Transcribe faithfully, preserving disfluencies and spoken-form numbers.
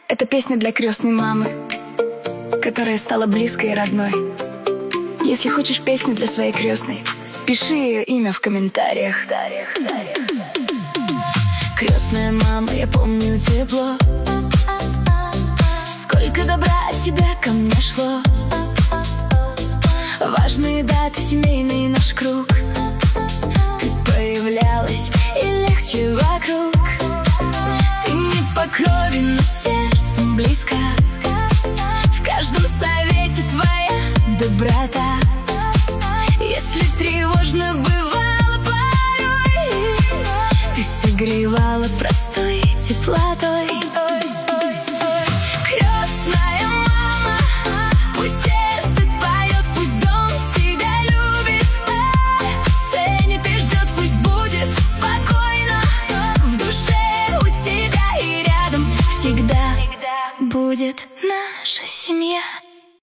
Это песня для крестной мамы, которая стала близкой и родной. Если хочешь песню для своей крестной, пиши ее имя в комментариях. Крестная мама, я помню тепло, сколько добра от тебя ко мне шло. Важные даты, семейный наш круг, ты появлялась и легче вокруг. Ты не по крови, но сердцем близко. В каждом совете твоя доброта. Если тревожно бывало порой, ты согревала простой теплотой. Крестная мама, пусть сердце поет, пусть дом тебя любит, ценит и ждет, пусть будет спокойно в душе у тебя, и рядом всегда будет наша семья.